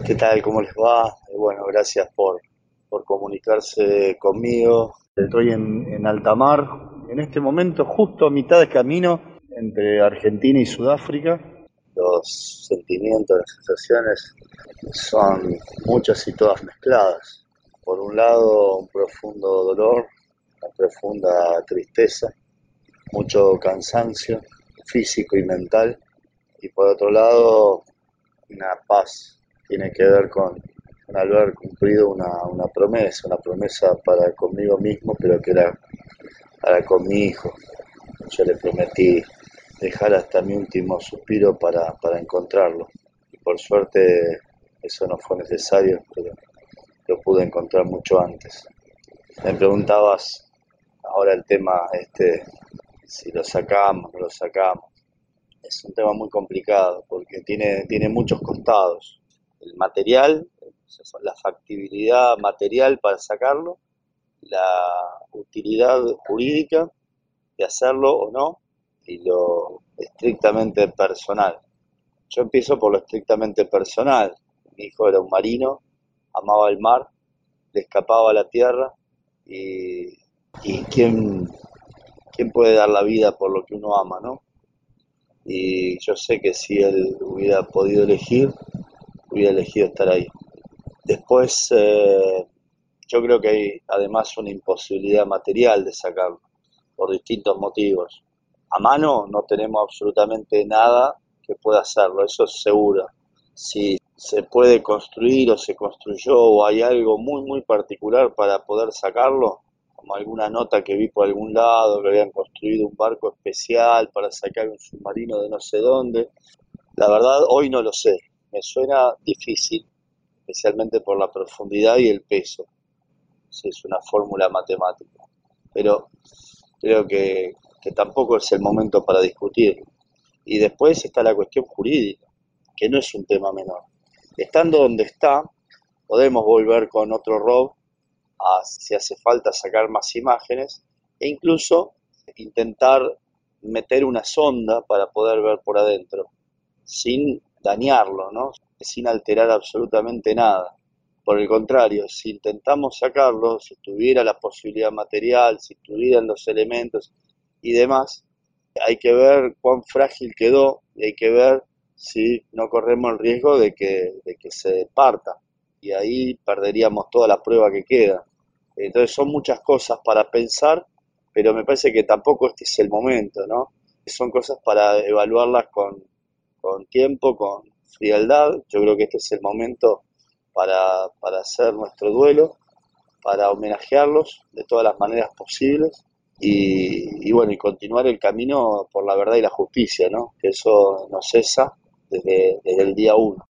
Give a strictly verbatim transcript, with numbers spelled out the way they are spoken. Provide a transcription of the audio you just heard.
¿Qué tal? ¿Cómo les va? Eh, Bueno, gracias por, por comunicarse conmigo. Estoy en, en alta mar, en este momento justo a mitad de camino entre Argentina y Sudáfrica. Los sentimientos, las sensaciones son muchas y todas mezcladas. Por un lado, un profundo dolor, una profunda tristeza, mucho cansancio físico y mental. Y por otro lado, una paz. Tiene que ver con, con haber cumplido una, una promesa, una promesa para conmigo mismo, pero que era para con mi hijo. Yo le prometí dejar hasta mi último suspiro para, para encontrarlo. Y por suerte eso no fue necesario, pero lo pude encontrar mucho antes. Me preguntabas ahora el tema este, si lo sacamos, no lo sacamos. Es un tema muy complicado porque tiene, tiene muchos costados. El material, la factibilidad material para sacarlo, la utilidad jurídica de hacerlo o no, y lo estrictamente personal. Yo empiezo por lo estrictamente personal. Mi hijo era un marino, amaba el mar, le escapaba a la tierra y, y ¿quién, quién puede dar la vida por lo que uno ama, ¿no? Y yo sé que si él hubiera podido elegir, hubiera elegido estar ahí. Después, eh, yo creo que hay además una imposibilidad material de sacarlo, por distintos motivos. A mano no tenemos absolutamente nada que pueda hacerlo, eso es seguro. Si se puede construir o se construyó o hay algo muy muy particular para poder sacarlo, como alguna nota que vi por algún lado, que habían construido un barco especial para sacar un submarino de no sé dónde, la verdad hoy no lo sé, me suena difícil, especialmente por la profundidad y el peso, si es una fórmula matemática, pero creo que, que tampoco es el momento para discutir. Y después está la cuestión jurídica, que no es un tema menor. Estando donde está, podemos volver con otro rob a, si hace falta, sacar más imágenes e incluso intentar meter una sonda para poder ver por adentro, sin dañarlo, ¿no? Sin alterar absolutamente nada. Por el contrario, si intentamos sacarlo, si tuviera la posibilidad material, si tuvieran los elementos y demás, hay que ver cuán frágil quedó y hay que ver si no corremos el riesgo de que, de que se parta y ahí perderíamos toda la prueba que queda. Entonces son muchas cosas para pensar, pero me parece que tampoco este es el momento, ¿no? Son cosas para evaluarlas con, con tiempo, con frialdad. Yo creo que este es el momento para, para hacer nuestro duelo, para homenajearlos de todas las maneras posibles y, y bueno, y continuar el camino por la verdad y la justicia, ¿no? Que eso no cesa desde, desde el día uno.